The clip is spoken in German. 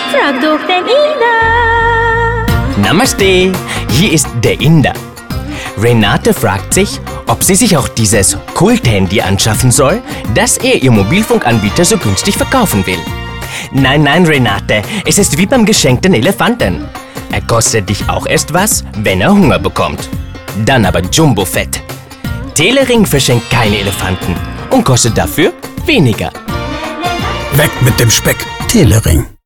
Frag doch den Inder. Namaste, hier ist der Inder. Renate fragt sich, ob sie sich auch dieses Kult-Handy anschaffen soll, das er ihr Mobilfunkanbieter so günstig verkaufen will. Nein, Renate, es ist wie beim geschenkten Elefanten. Er kostet dich auch erst was, wenn er Hunger bekommt. Dann aber Jumbo-Fett. Telering verschenkt keine Elefanten und kostet dafür weniger. Weg mit dem Speck, Telering.